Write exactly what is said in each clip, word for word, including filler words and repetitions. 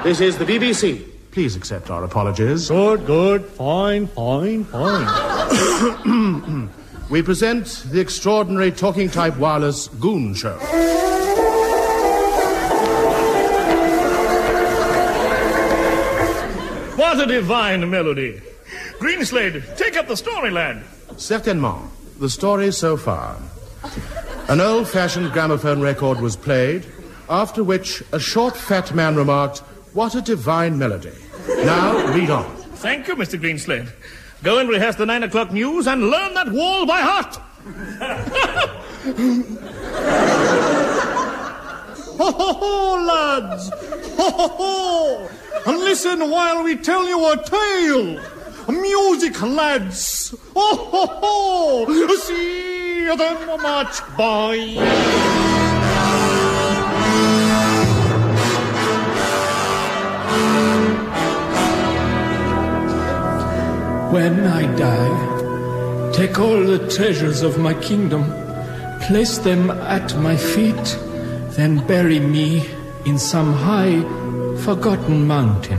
This is the B B C. Please accept our apologies. Good, good. Fine, fine, fine. We present the extraordinary talking-type wireless Goon Show. What a divine melody. Greenslade, take up the story, lad. Certainement. The story so far. An old-fashioned gramophone record was played, after which a short, fat man remarked, "What a divine melody." Now, read on. Thank you, Mister Greenslade. Go and rehearse the nine o'clock news and learn that wall by heart. Ho, ho, ho, lads! Ho, ho, ho! And listen while we tell you a tale. Music, lads! Ho, ho, ho! See them march by. When I die, take all the treasures of my kingdom, place them at my feet, then bury me in some high, forgotten mountain.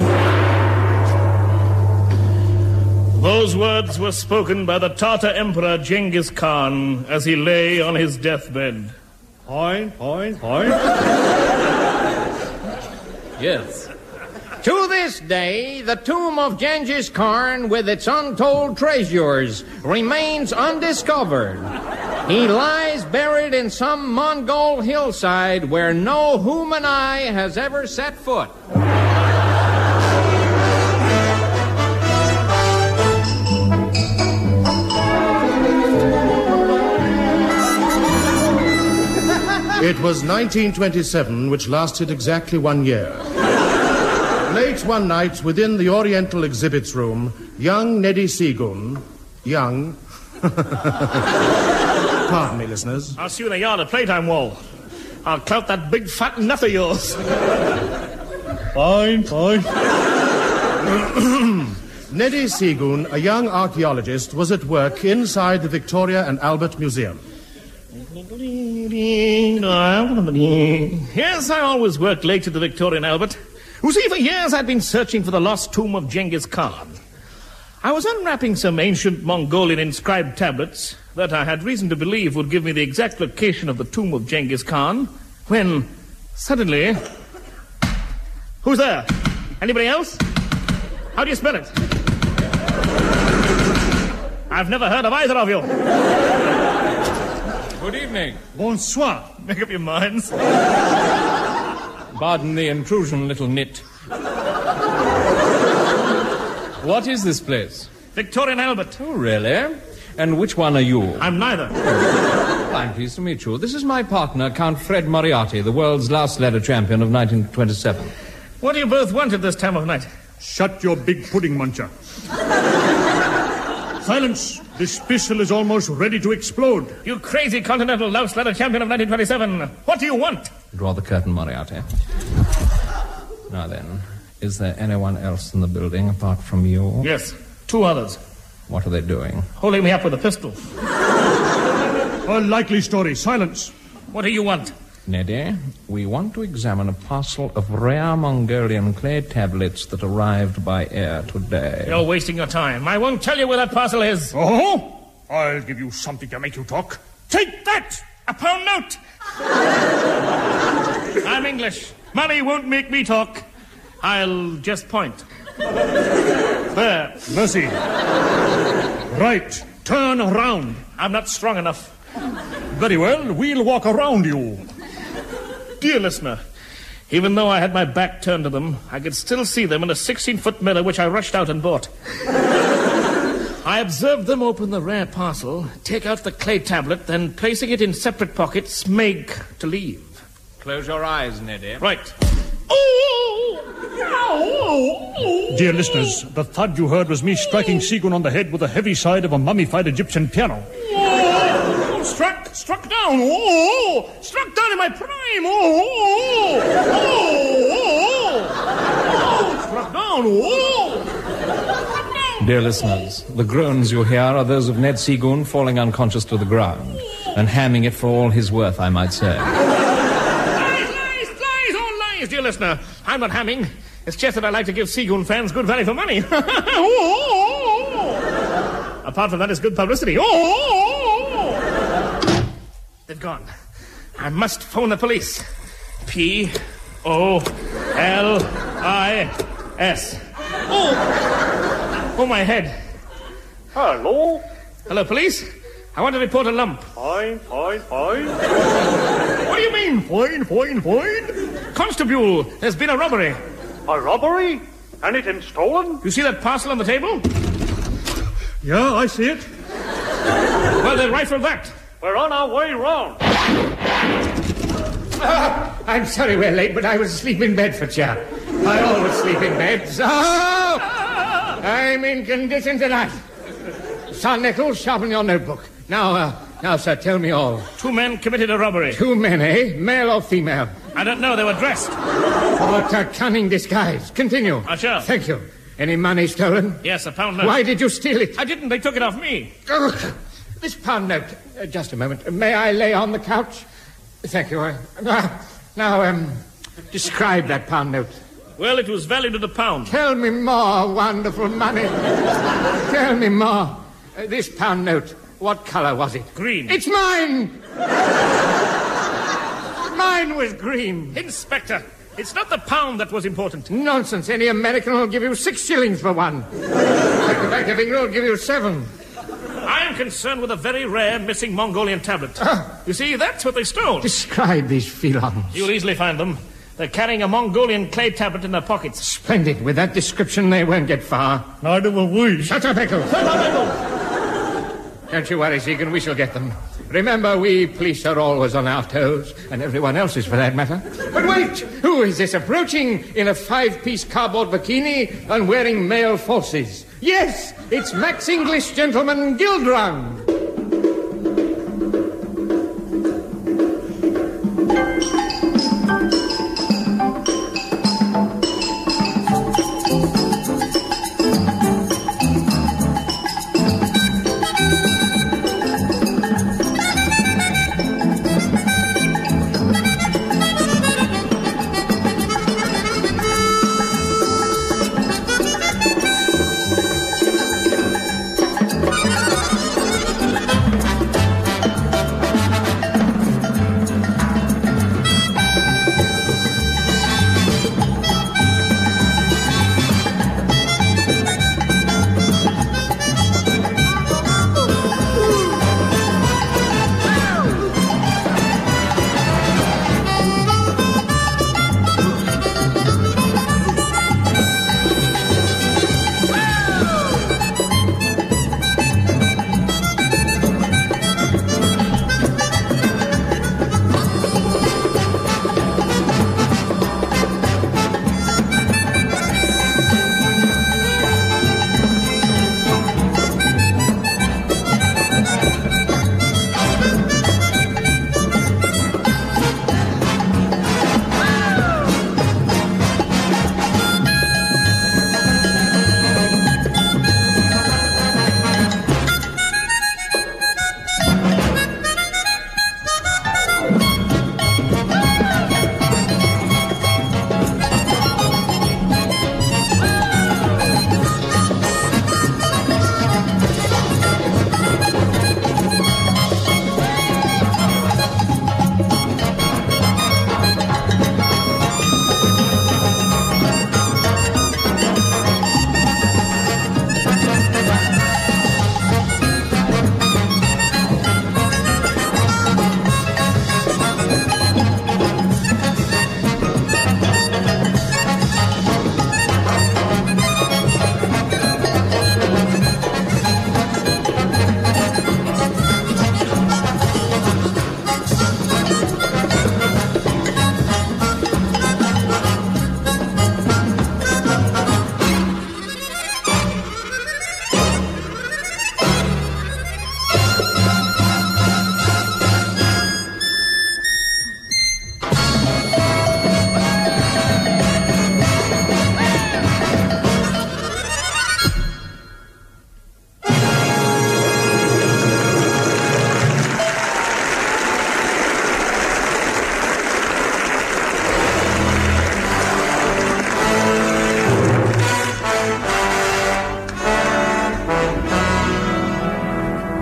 Those words were spoken by the Tartar Emperor Genghis Khan as he lay on his deathbed. Fine, fine, fine. Yes. To this day, the tomb of Genghis Khan, with its untold treasures, remains undiscovered. He lies buried in some Mongol hillside where no human eye has ever set foot. It was nineteen twenty-seven, which lasted exactly one year. Late one night, within the Oriental Exhibits Room, young Neddy Seagoon, young... Pardon me, listeners. I'll see you in the yard at Playtime Wall. I'll clout that big fat nut of yours. Fine, fine. Neddy Seagoon, a young archaeologist, was at work inside the Victoria and Albert Museum. Yes, I always worked late at the Victoria and Albert. You see, for years I'd been searching for the lost tomb of Genghis Khan. I was unwrapping some ancient Mongolian inscribed tablets that I had reason to believe would give me the exact location of the tomb of Genghis Khan, when suddenly... Who's there? Anybody else? How do you spell it? I've never heard of either of you. Good evening. Bonsoir. Make up your minds. Pardon the intrusion, little nit. What is this place? Victoria and Albert. Oh, really? And which one are you? I'm neither. I'm pleased to meet you. This is my partner, Count Fred Moriarty, the world's last ladder champion of nineteen twenty-seven. What do you both want at this time of night? Shut your big pudding muncher. Silence. This pistol is almost ready to explode. You crazy continental louse ladder champion of nineteen twenty-seven. What do you want? Draw the curtain, Moriarty. Now then, is there anyone else in the building apart from you? Yes, two others. What are they doing? Holding me up with a pistol. A likely story. Silence. What do you want? Neddy, we want to examine a parcel of rare Mongolian clay tablets that arrived by air today. You're wasting your time. I won't tell you where that parcel is. Oh? I'll give you something to make you talk. Take that! A pound note! I'm English. Money won't make me talk. I'll just point. There. Mercy. Right. Turn around. I'm not strong enough. Very well. We'll walk around you. Dear listener, even though I had my back turned to them, I could still see them in a sixteen-foot mirror which I rushed out and bought. I observed them open the rare parcel, take out the clay tablet, then placing it in separate pockets, make to leave. Close your eyes, Neddy. Right. Dear listeners, the thud you heard was me striking Seagoon on the head with the heavy side of a mummified Egyptian piano. Oh, struck, struck down. Oh, struck down in my prime. Oh, oh, oh, oh, struck down. Oh. Dear listeners, the groans you hear are those of Ned Seagoon falling unconscious to the ground and hamming it for all his worth, I might say. Lies, lies, lies, all please, dear listener, I'm not hamming. It's just that I like to give Seagoon fans good value for money. Apart from that, it's good publicity. They've gone. I must phone the police. P O L I S. Oh! Oh, my head. Hello? Hello, police? I want to report a lump. Fine, fine, fine. What do you mean, fine, fine, fine? Constable, there's been a robbery. A robbery? Anything stolen? You see that parcel on the table? Yeah, I see it. Well, then rifle that. We're on our way round. Oh, I'm sorry we're late, but I was asleep in Bedfordshire. I always sleep in bed. So I'm in condition tonight. Son Nichols, sharpen your notebook. Now, uh, now, sir, tell me all. Two men committed a robbery. Two men, eh? Male or female? I don't know. They were dressed. What a cunning disguise. Continue. Ah, sure. Thank you. Any money stolen? Yes, a pound note. Why did you steal it? I didn't. They took it off me. Ugh. This pound note. Uh, just a moment. May I lay on the couch? Thank you. Uh, now, now, um, describe that pound note. Well, it was valued at a pound. Tell me more, wonderful money. Tell me more. Uh, this pound note, what colour was it? Green. It's mine! Mine was green. Inspector, it's not the pound that was important. Nonsense. Any American will give you six shillings for one. The Bank of England will give you seven. I am concerned with a very rare missing Mongolian tablet. Ah. You see, that's what they stole. Describe these felons. You'll easily find them. They're carrying a Mongolian clay tablet in their pockets. Splendid. With that description, they won't get far. Neither will we. Shut up, Eccles. Shut up, Eccles. Don't you worry, Seagoon. We shall get them. Remember, we police are always on our toes, and everyone else is for that matter. But wait! Who is this approaching in a five-piece cardboard bikini and wearing male falsies? Yes, it's Max English Gentleman Gildrung.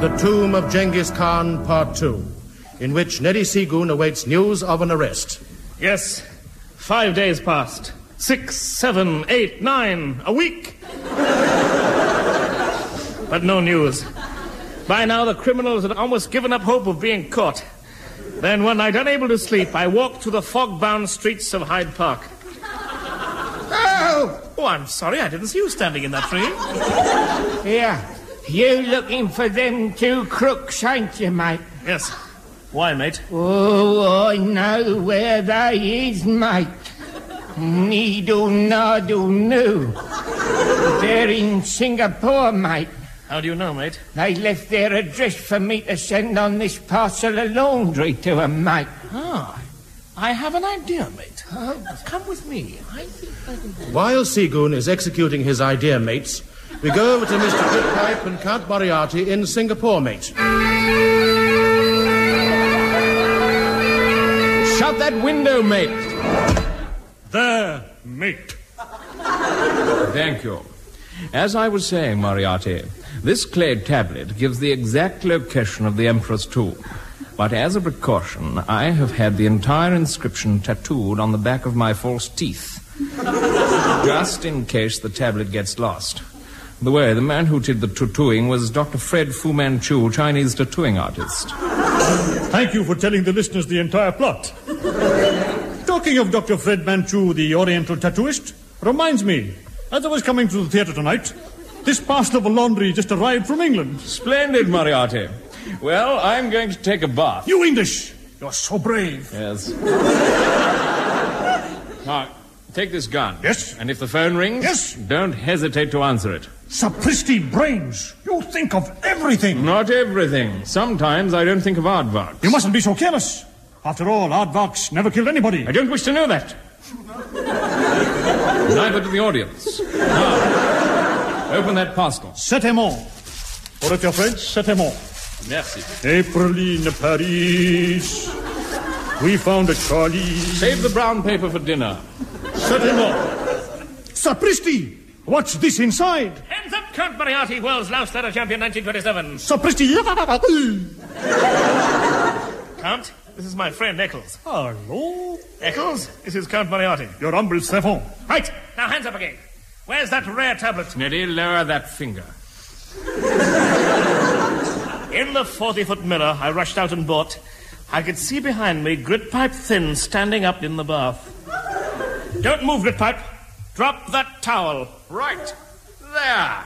The Tomb of Genghis Khan, Part two, in which Neddy Seagoon awaits news of an arrest. Yes, five days passed. Six, seven, eight, nine, a week. But no news. By now, the criminals had almost given up hope of being caught. Then, one night, unable to sleep, I walked through the fog-bound streets of Hyde Park. Oh! Oh, I'm sorry, I didn't see you standing in that tree. Here, you looking for them two crooks, ain't you, mate? Yes. Why, mate? Oh, I know where they is, mate. Needle, noddle, no. They're in Singapore, mate. How do you know, mate? They left their address for me to send on this parcel of laundry to 'em, mate. Ah, I have an idea, mate. Come with me. I think I can... While Seagoon is executing his idea, mates, we go over to Mister Gridpipe and Count Moriarty in Singapore, mate. Shut that window, mate. There, mate. Thank you. As I was saying, Moriarty, this clay tablet gives the exact location of the Emperor's tomb. But as a precaution, I have had the entire inscription tattooed on the back of my false teeth. Just in case the tablet gets lost. By the way, the man who did the tattooing was Doctor Fred Fu Manchu, Chinese tattooing artist. Thank you for telling the listeners the entire plot. Talking of Doctor Fred Manchu, the Oriental tattooist, reminds me, as I was coming to the theatre tonight, this parcel of laundry just arrived from England. Splendid, Moriarty. Well, I'm going to take a bath. You English, you're so brave. Yes. Now, take this gun. Yes. And if the phone rings, yes, don't hesitate to answer it. Sapristi brains, you think of everything. Not everything. Sometimes I don't think of aardvarks. You mustn't be so careless. After all, aardvarks never killed anybody. I don't wish to know that. Neither do the audience. Now, open that parcel. Certainement. Or if you're French, certainement. Merci. Aprilline, Paris. We found a Charlie. Save the brown paper for dinner. Certainement. Sapristi! What's this inside? Hands up, Count Moriarty, world's last letter champion, nineteen twenty-seven. Sapristi! Count, this is my friend Eccles. Hello? Eccles, this is Count Moriarty. Your humble servant. Right, now hands up again. Where's that rare tablet? Neddy, lower that finger. In the forty-foot mirror I rushed out and bought, I could see behind me Gridpipe Thin standing up in the bath. Don't move, Gridpipe. Drop that towel. Right. There.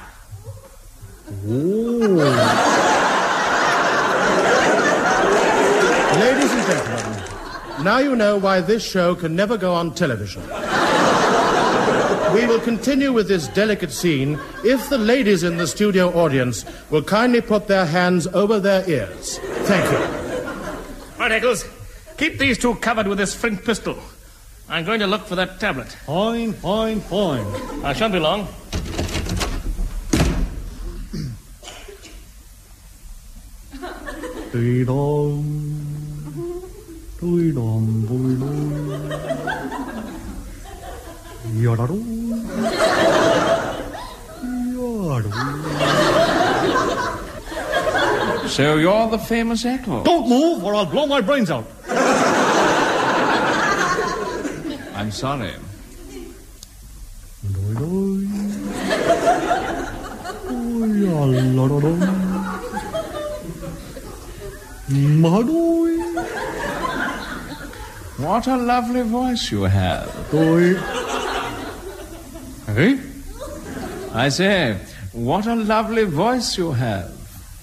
Ladies and gentlemen, now you know why this show can never go on television. We will continue with this delicate scene if the ladies in the studio audience will kindly put their hands over their ears. Thank you. Right, Eccles. Keep these two covered with this flint pistol. I'm going to look for that tablet. Fine, fine, fine. I shan't be long. So you're the famous Eccles. Don't move or I'll blow my brains out. I'm sorry. What a lovely voice you have. Hey? I say, what a lovely voice you have.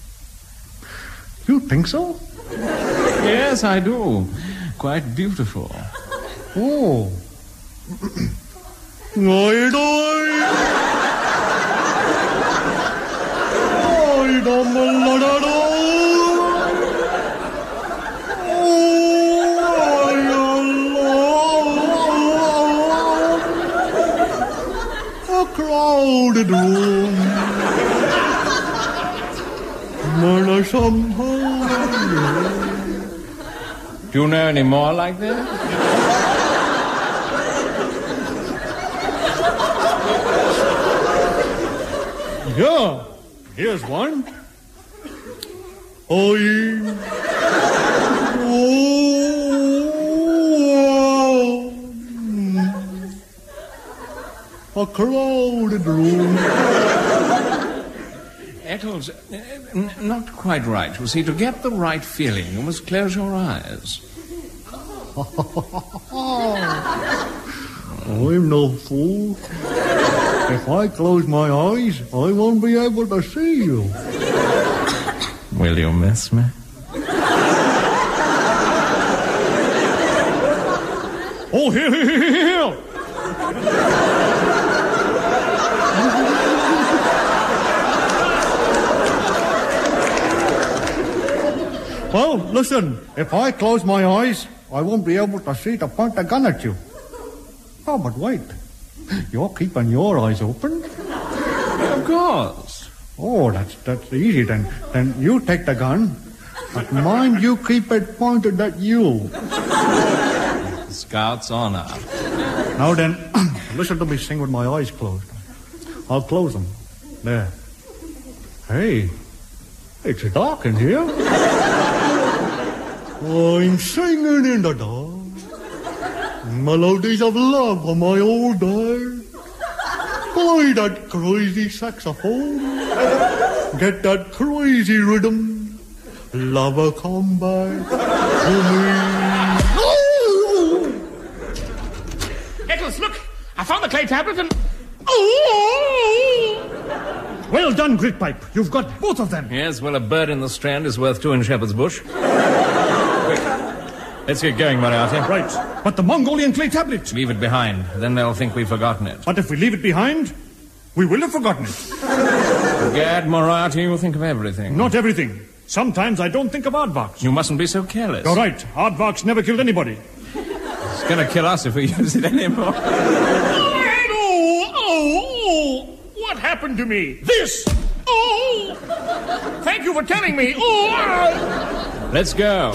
You think so? Yes, I do. Quite beautiful. Oh. Oi, oi. Oi, dom, la, la, la. A crowded room. Murder somehow. Do you know any more like that? Yeah, here's one. I'm... A crowded room. Eccles, uh, n- not quite right. You see, to get the right feeling, you must close your eyes. I'm no fool. If I close my eyes, I won't be able to see you. Will you miss me? Oh, here, here, here, here! Well, listen, if I close my eyes, I won't be able to see to point a gun at you. Oh, but wait. You're keeping your eyes open? Of course. Oh, that's that's easy then. Then you take the gun, but mind you keep it pointed at you. Scout's honor. Now then, listen to me sing with my eyes closed. I'll close them. There. Hey, it's dark in here. I'm singing in the dark. Melodies of love from my old days. Play that crazy saxophone. Get that crazy rhythm. Lover, come back to me. Eccles, look! I found the clay tablet and... Oh! Well done, Gritpipe. You've got both of them. Yes, well, a bird in the Strand is worth two in Shepherd's Bush. Quick. Let's get going, Moriarty. Right. But the Mongolian clay tablet. Leave it behind. Then they'll think we've forgotten it. But if we leave it behind, we will have forgotten it. Gad, Moriarty, you think of everything. Not everything. Sometimes I don't think of aardvarks. You mustn't be so careless. You're right. Aardvarks never killed anybody. It's going to kill us if we use it anymore. Oh, oh, oh! What happened to me? This! Oh! Thank you for telling me. Oh! Let's go.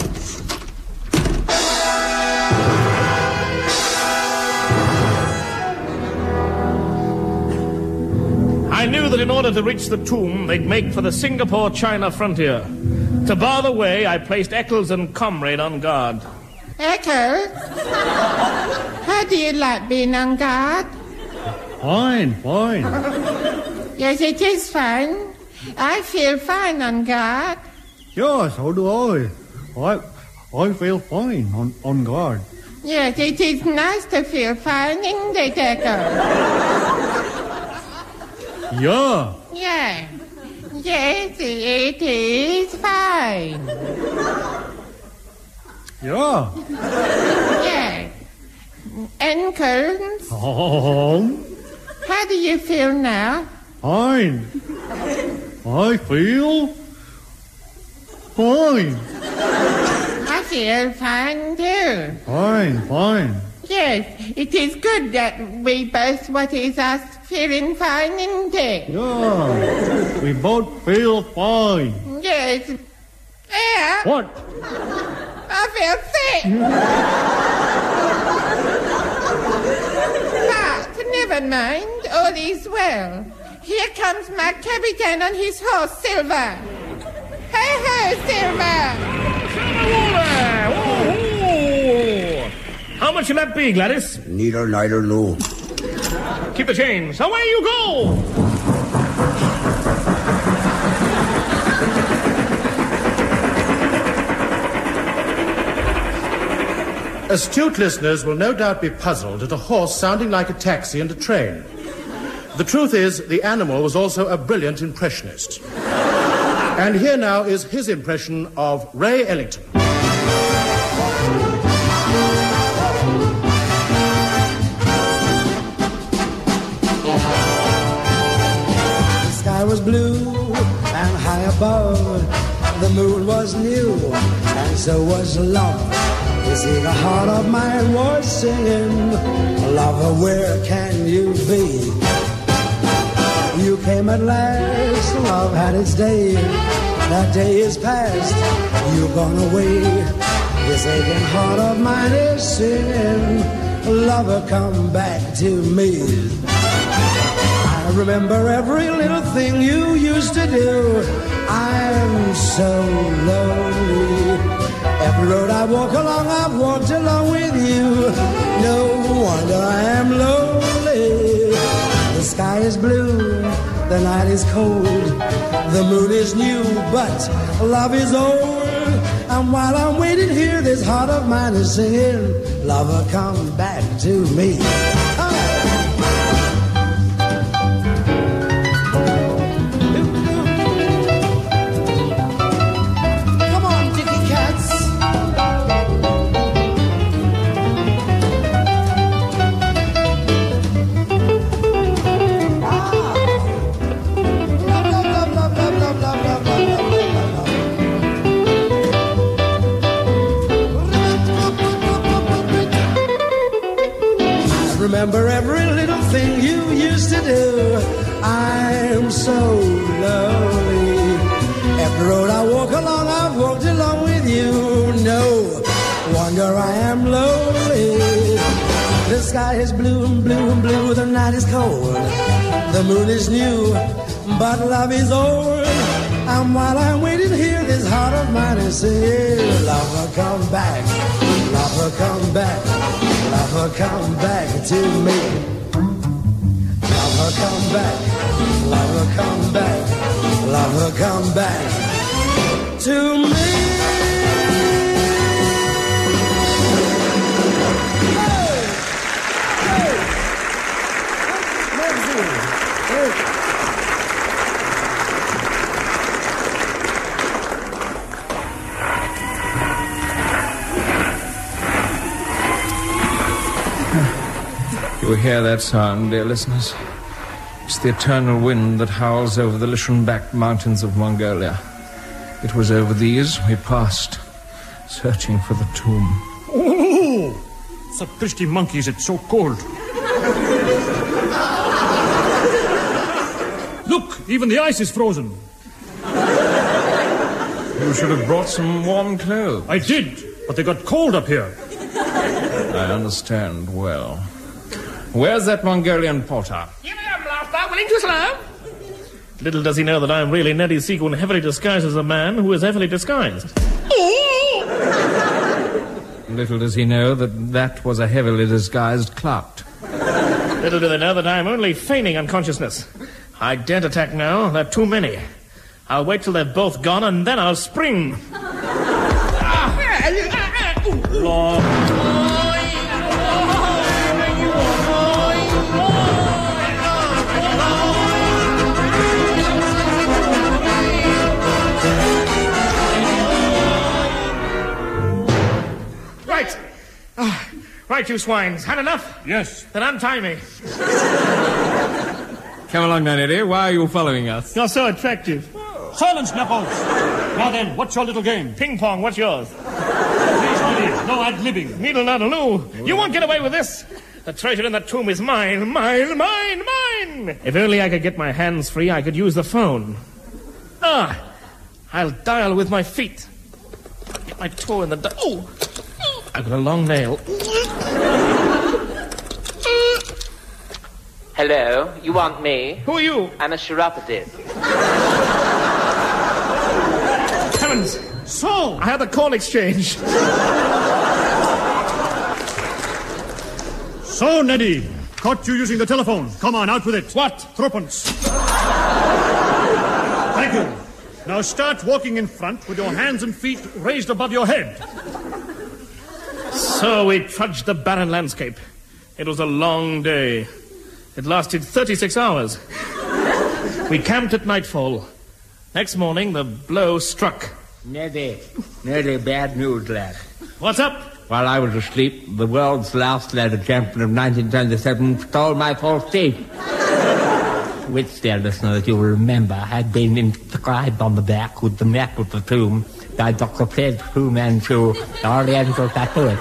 I knew that in order to reach the tomb, they'd make for the Singapore-China frontier. To bar the way, I placed Eccles and Comrade on guard. Eccles? How do you like being on guard? Fine, fine. Yes, it is fine. I feel fine on guard. Yeah, so do I. I, I feel fine on, on guard. Yes, it is nice to feel fine, isn't it, Eccles? Yeah. Yeah. Yes, it is fine. Yeah. Yeah. Eccles, Oh, how do you feel now? fine. I feel fine. I feel fine too. Fine, fine. Yes, it is good that we both, what is us, feeling fine, isn't it? Yeah. We both feel fine. Yes. Yeah, What? I feel sick. But never mind, all is well. Here comes my Capitan on his horse, Silver. Hey, hey, Silver. Oh, how much will that be, Gladys? Neither, neither, no. Keep the change. Away you go! Astute listeners will no doubt be puzzled at a horse sounding like a taxi and a train. The truth is, the animal was also a brilliant impressionist. And here now is his impression of Ray Ellington. The sky was blue and high above. The moon was new and so was love. You see, the heart of mine was singing, lover, where can you be? You came at last, love had its day. That day is past, you've gone away. This aching heart of mine is singing, lover, come back to me. I remember every little thing you used to do. I'm so lonely. Every road I walk along, I've walked along with you. No wonder I am lonely. The sky is blue, the night is cold, the moon is new, but love is old. And while I'm waiting here, this heart of mine is singing, lover, come back to me. Remember every little thing you used to do. I'm so lonely. Every road I walk along, I've walked along with you. No wonder I am lonely. The sky is blue and blue and blue. The night is cold. The moon is new, but love is old. And while I'm waiting here, this heart of mine is saying, lover, come back. Lover, come back. Lover, come back to me. Lover, come back. Lover, come back. Lover, come back to me. Hey! Hey! Merci. Hey! You hear that sound, dear listeners? It's the eternal wind that howls over the Lishan-backed mountains of Mongolia. It was over these we passed, searching for the tomb. Oh, such thirsty monkeys, it's so cold. Look, even the ice is frozen. You should have brought some warm clothes. I did, but they got cold up here. I understand well. Where's that Mongolian porter? Here I am, Blaster, willing to serve. Little does he know that I am really Neddy Sequin, heavily disguised as a man who is heavily disguised. Little does he know that that was a heavily disguised clout. Little do they know that I am only feigning unconsciousness. I daren't attack now, there are too many. I'll wait till they're both gone and then I'll spring. Lord. Right. Oh, right, you swines. Had enough? Yes. Then untie me. Come along now, Eddie. Why are you following us? You're so attractive. Silence, Knuckles. Now then, what's your little game? Ping pong, what's yours? Please, Neddy, no ad-libbing. Needle noddle no. You won't get away with this. The treasure in that tomb is mine, mine, mine, mine. If only I could get my hands free, I could use the phone. Ah, I'll dial with my feet. Get my toe in the... Di- oh, I've got a long nail. Hello, you want me? Who are you? I'm a chiropodist. Heavens! So, I had the call exchange. So, Neddy, caught you using the telephone. Come on, out with it. What? Threepence. Thank you. Now start walking in front with your hands and feet raised above your head. So we trudged the barren landscape. It was a long day. It lasted thirty-six hours. We camped at nightfall. Next morning, the blow struck. Neddy, Neddy, bad news, lad. What's up? While I was asleep, the world's last ladder champion of nineteen twenty-seven stole my false teeth. Which, dear listeners, you'll remember had been inscribed on the back with the map of the tomb by Doctor Fred Fu Manchu, the Oriental tattooist.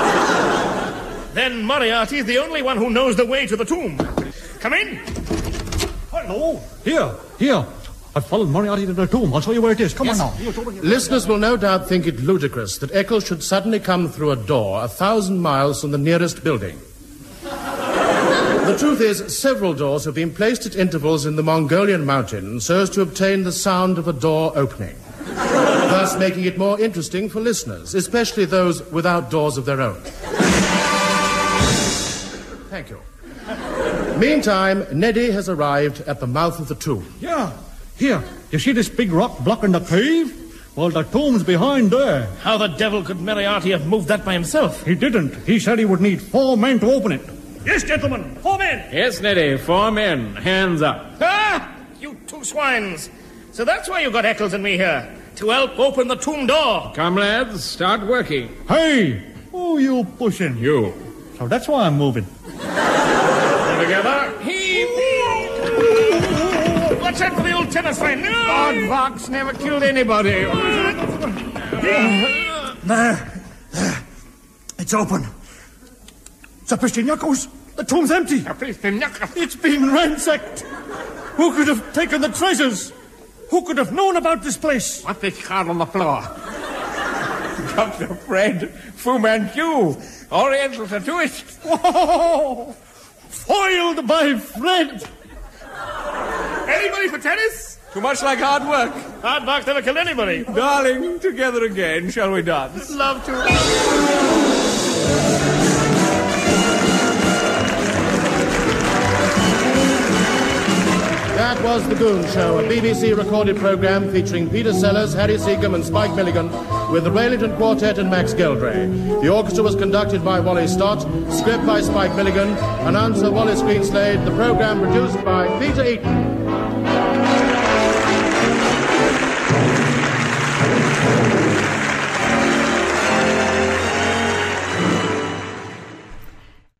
Then Moriarty's the only one who knows the way to the tomb. Come in. Hello. Here, here. I've followed Moriarty to the tomb. I'll show you where it is. Come Yes. on now. Listeners will no doubt think it ludicrous that Eccles should suddenly come through a door a thousand miles from the nearest building. The truth is, several doors have been placed at intervals in the Mongolian mountains so as to obtain the sound of a door opening, thus making it more interesting for listeners, especially those without doors of their own. Thank you. Meantime, Neddy has arrived at the mouth of the tomb. Yeah, here. You see this big rock blocking the cave? Well, the tomb's behind there. How the devil could Moriarty have moved that by himself? He didn't. He said he would need four men to open it. Yes, gentlemen, four men. Yes, Neddy, four men. Hands up. Ah, you two swines. So that's why you got Eccles and me here, to help open the tomb door. Come, lads, start working. Hey, who you pushing? You. So that's why I'm moving. Together. Heave. Watch out for the old tennis line. Odd Fox never killed anybody. There. There. It's open. Zapistinyakos, the tomb's empty. It's been ransacked. Who could have taken the treasures? Who could have known about this place? What's this card on the floor? Doctor Fred, Fu Manchu, Oriental tattooist. Whoa! Foiled by Fred. Anybody for tennis? Too much like hard work. Hard work never killed anybody. Darling, together again, shall we dance? Love to. That was The Goon Show, a B B C recorded programme featuring Peter Sellers, Harry Seacombe and Spike Milligan, with the Raylington Quartet and Max Geldray. The orchestra was conducted by Wally Stott, script by Spike Milligan, announcer Wallace Greenslade, the programme produced by Peter Eaton.